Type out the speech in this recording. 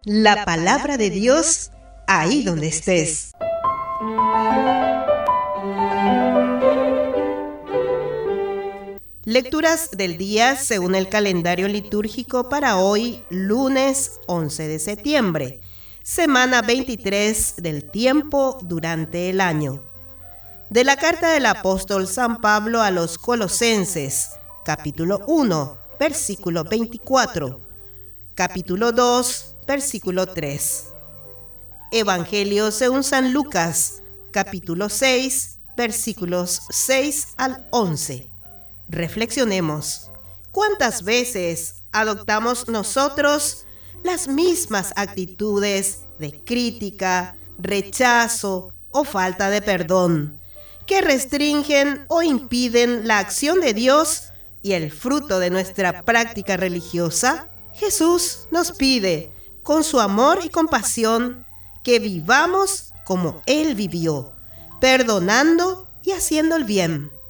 La palabra de Dios ahí donde estés. Lecturas del día según el calendario litúrgico para hoy, lunes 11 de septiembre, semana 23 del tiempo durante el año. De la carta del apóstol San Pablo a los Colosenses, capítulo 1, versículo 24, capítulo 2, versículo 3. Evangelio según San Lucas, capítulo 6, versículos 6 al 11. Reflexionemos. ¿Cuántas veces adoptamos nosotros las mismas actitudes de crítica, rechazo o falta de perdón, que restringen o impiden la acción de Dios y el fruto de nuestra práctica religiosa? Jesús nos pide, con su amor y compasión, que vivamos como Él vivió, perdonando y haciendo el bien.